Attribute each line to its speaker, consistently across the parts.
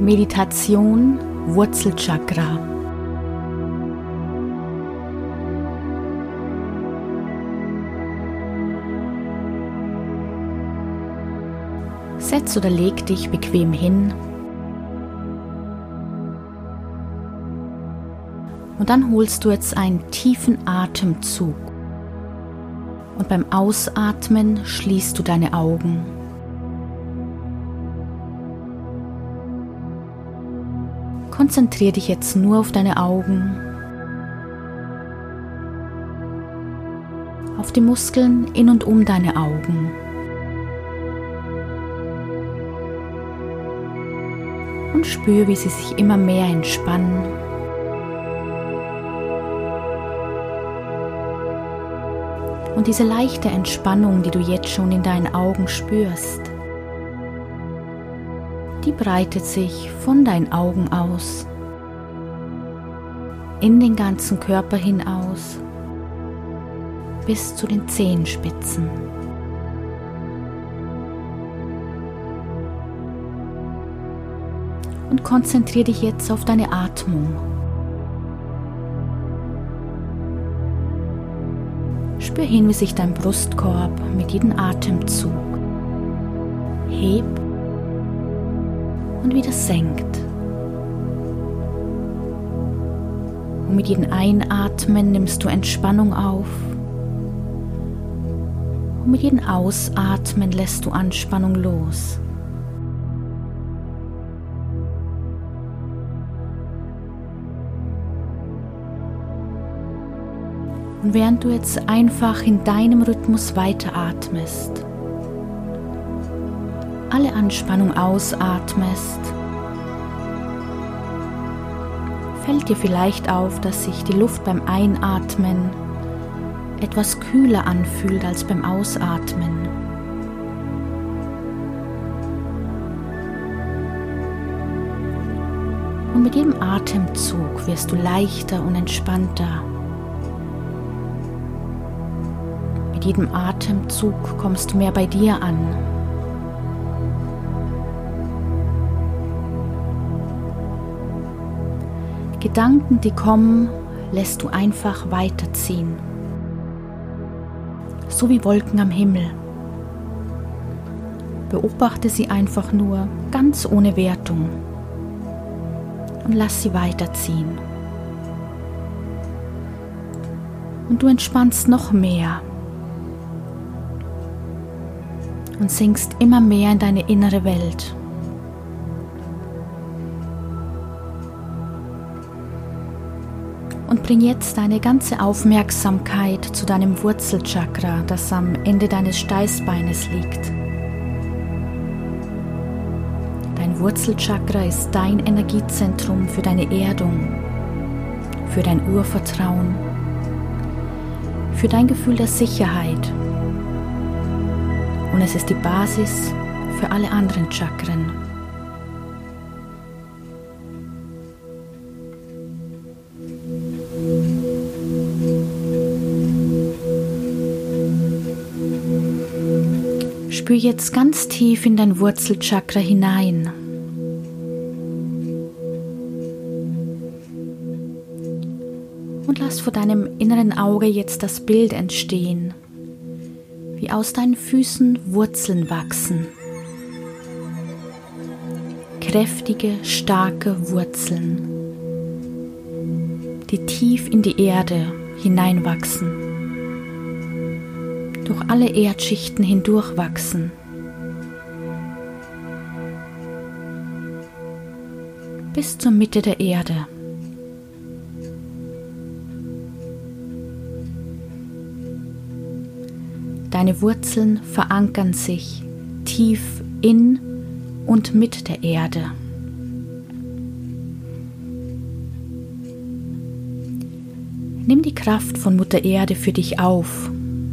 Speaker 1: Meditation Wurzelchakra. Setz oder leg dich bequem hin und dann holst du jetzt einen tiefen Atemzug und beim Ausatmen schließt du deine Augen. Konzentriere dich jetzt nur auf deine Augen, auf die Muskeln in und um deine Augen. Und spüre, wie sie sich immer mehr entspannen. Und diese leichte Entspannung, die du jetzt schon in deinen Augen spürst, die breitet sich von deinen Augen aus, in den ganzen Körper hinaus, bis zu den Zehenspitzen. Und konzentriere dich jetzt auf deine Atmung. Spür hin, wie sich dein Brustkorb mit jedem Atemzug hebt und wieder senkt. Und mit jedem Einatmen nimmst du Entspannung auf. Und mit jedem Ausatmen lässt du Anspannung los. Und während du jetzt einfach in deinem Rhythmus weiteratmest, alle Anspannung ausatmest, fällt dir vielleicht auf, dass sich die Luft beim Einatmen etwas kühler anfühlt als beim Ausatmen. Und mit jedem Atemzug wirst du leichter und entspannter. Mit jedem Atemzug kommst du mehr bei dir an. Gedanken, die kommen, lässt du einfach weiterziehen. So wie Wolken am Himmel. Beobachte sie einfach nur, ganz ohne Wertung. Und lass sie weiterziehen. Und du entspannst noch mehr. Und sinkst immer mehr in deine innere Welt. Und bring jetzt deine ganze Aufmerksamkeit zu deinem Wurzelchakra, das am Ende deines Steißbeines liegt. Dein Wurzelchakra ist dein Energiezentrum für deine Erdung, für dein Urvertrauen, für dein Gefühl der Sicherheit. Und es ist die Basis für alle anderen Chakren. Spür jetzt ganz tief in dein Wurzelchakra hinein. Und lass vor deinem inneren Auge jetzt das Bild entstehen, wie aus deinen Füßen Wurzeln wachsen. Kräftige, starke Wurzeln, die tief in die Erde hineinwachsen, durch alle Erdschichten hindurchwachsen. Bis zur Mitte der Erde. Deine Wurzeln verankern sich tief in und mit der Erde. Nimm die Kraft von Mutter Erde für dich auf.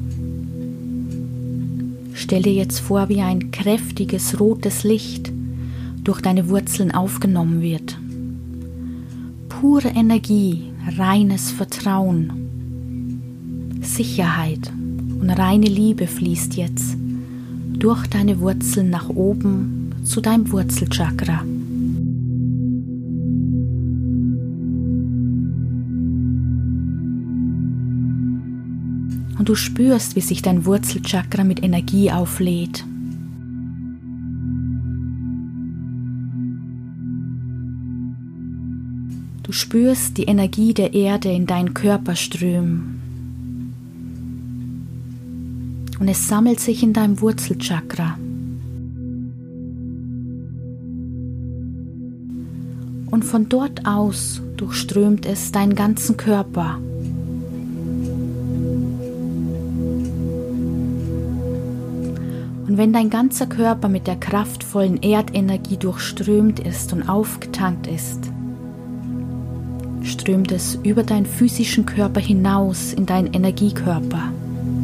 Speaker 1: Stell dir jetzt vor, wie ein kräftiges rotes Licht durch deine Wurzeln aufgenommen wird. Pure Energie, reines Vertrauen, Sicherheit und reine Liebe fließt jetzt durch deine Wurzeln nach oben zu deinem Wurzelchakra. Und du spürst, wie sich dein Wurzelchakra mit Energie auflädt. Du spürst die Energie der Erde in deinen Körper strömen. Und es sammelt sich in deinem Wurzelchakra. Und von dort aus durchströmt es deinen ganzen Körper. Und wenn dein ganzer Körper mit der kraftvollen Erdenergie durchströmt ist und aufgetankt ist, strömt es über deinen physischen Körper hinaus in deinen Energiekörper.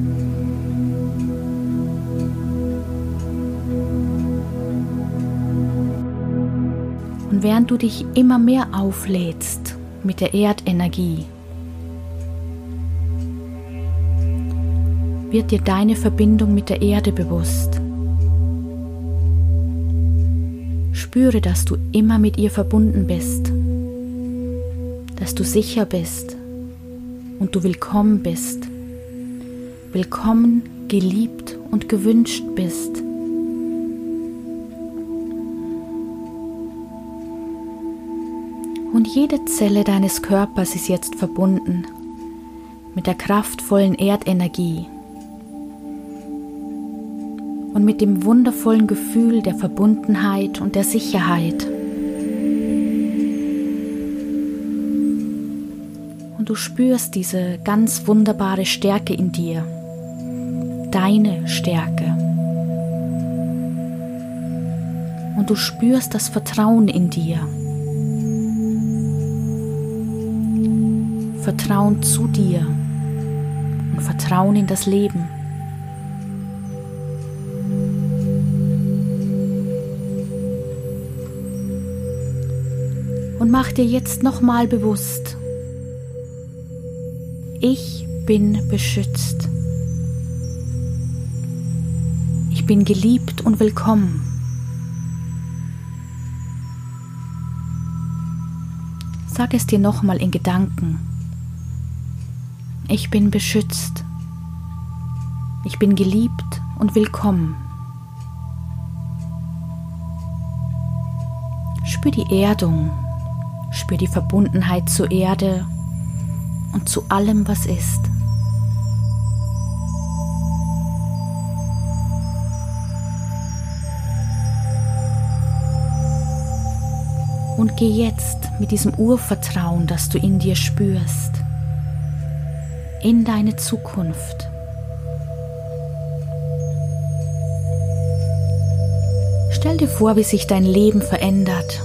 Speaker 1: Und während du dich immer mehr auflädst mit der Erdenergie, wird dir deine Verbindung mit der Erde bewusst. Spüre, dass du immer mit ihr verbunden bist, dass du sicher bist und du willkommen bist, willkommen, geliebt und gewünscht bist. Und jede Zelle deines Körpers ist jetzt verbunden mit der kraftvollen Erdenergie und mit dem wundervollen Gefühl der Verbundenheit und der Sicherheit. Und du spürst diese ganz wunderbare Stärke in dir, deine Stärke. Und du spürst das Vertrauen in dir. Vertrauen zu dir und Vertrauen in das Leben. Und mach dir jetzt nochmal bewusst, ich bin beschützt. Ich bin geliebt und willkommen. Sag es dir nochmal in Gedanken. Ich bin beschützt. Ich bin geliebt und willkommen. Spür die Erdung, spür die Verbundenheit zur Erde und zu allem, was ist. Und geh jetzt mit diesem Urvertrauen, das du in dir spürst, in deine Zukunft. Stell dir vor, wie sich dein Leben verändert.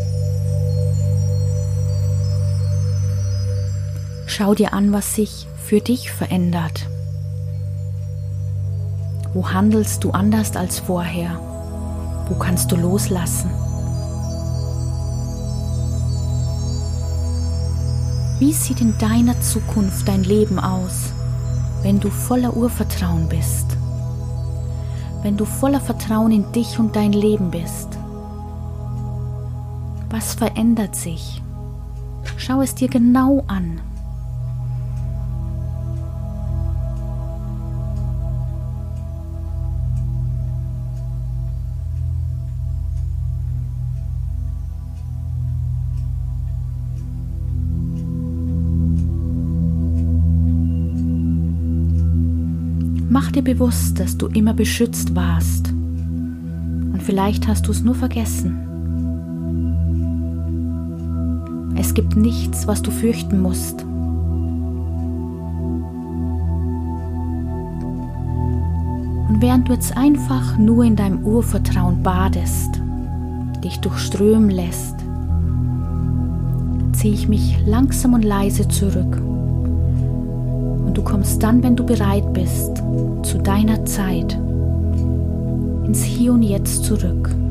Speaker 1: Schau dir an, was sich für dich verändert. Wo handelst du anders als vorher? Wo kannst du loslassen? Wie sieht in deiner Zukunft dein Leben aus, wenn du voller Urvertrauen bist? Wenn du voller Vertrauen in dich und dein Leben bist? Was verändert sich? Schau es dir genau an. Mach dir bewusst, dass du immer beschützt warst. Und vielleicht hast du es nur vergessen. Es gibt nichts, was du fürchten musst. Und während du jetzt einfach nur in deinem Urvertrauen badest, dich durchströmen lässt, ziehe ich mich langsam und leise zurück. Du kommst dann, wenn du bereit bist, zu deiner Zeit, ins Hier und Jetzt zurück.